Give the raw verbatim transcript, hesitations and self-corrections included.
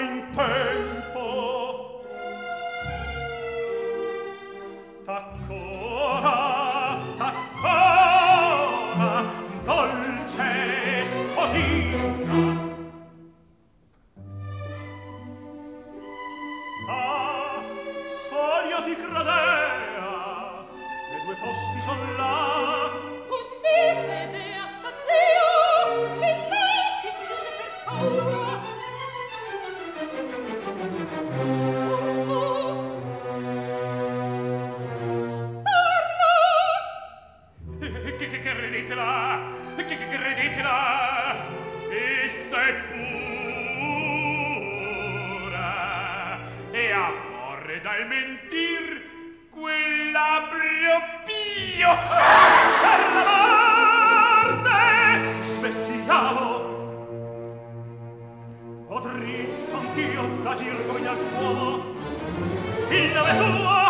in tempo. T'accora, t'accora, dolce sposina. Ah, sol io ti credea, che due posti son là. Tutti sedea, addio, che lei si chiuse per paura. Orso, parla! Che, che, che credetela? Che, che credetela? Essa è pura e amore dal mentir quell'abrio pio. Per la morte smettiamo. Ho dritto anch'io d'agir come gli altri uomo. Il nome suo